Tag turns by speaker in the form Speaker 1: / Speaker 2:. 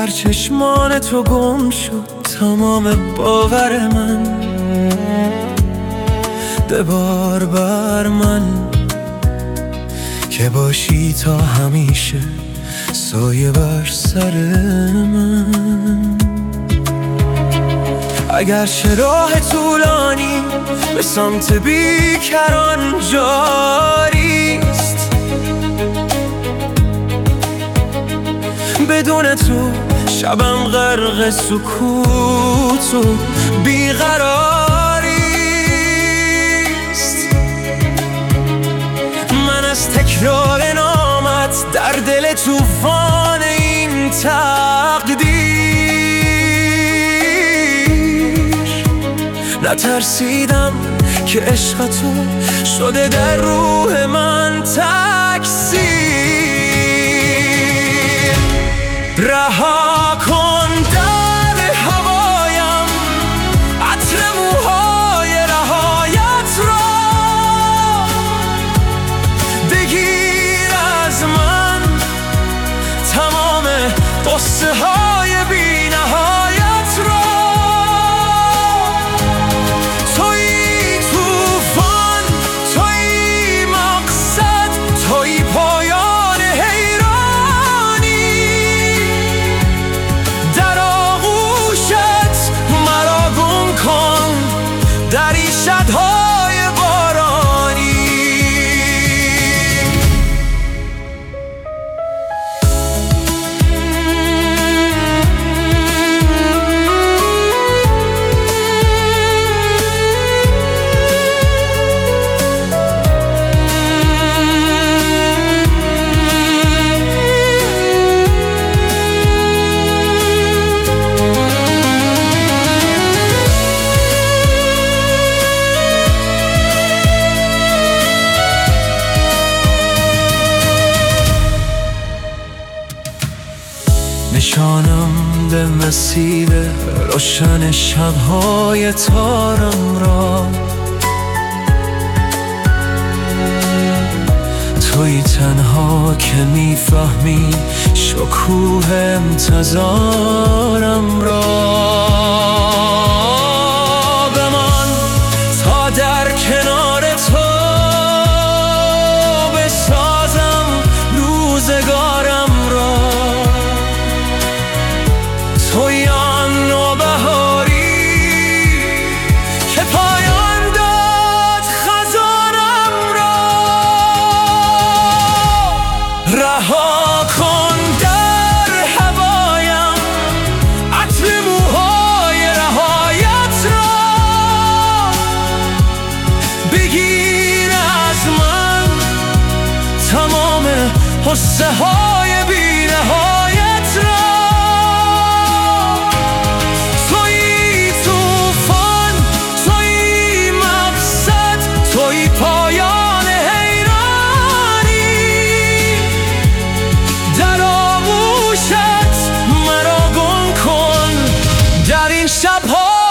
Speaker 1: در چشمان تو گم شد تمام باور من. ببار بر من که باشی تا همیشه سایه بر سر من. اگرچه راه طولانی به سمت بیکران جاریست، بدون تو شبم غرق سکوت و بیقراریست. من از تکرار نامت در دل طوفان این تقدیر نترسیدم که عشق تو شده در روح من تکثیر. رها کن در هوایم عطر موهای رهایت را، بگیر از من تمام قصه های بی نهایت را. تویی طوفان، تویی مقصد، تویی پایان حیرانی. در آغوشت مرا گم کن در این شب‌های بارانی. نشانم به مسیر روشن شب‌های تارم را، توی تنها که میفهمی شکوه انتظارم را. بمان تا در کنار تو بسازم روزگارم را. توی آن نوبهاری که پایان داد خزانم را. رها کن در هوایم عطر موهای رهایت را، بگیر از من تمام قصه های بی نهایت را. پایان حیرانی در آغوشت مرا گم کن در این شب‌ها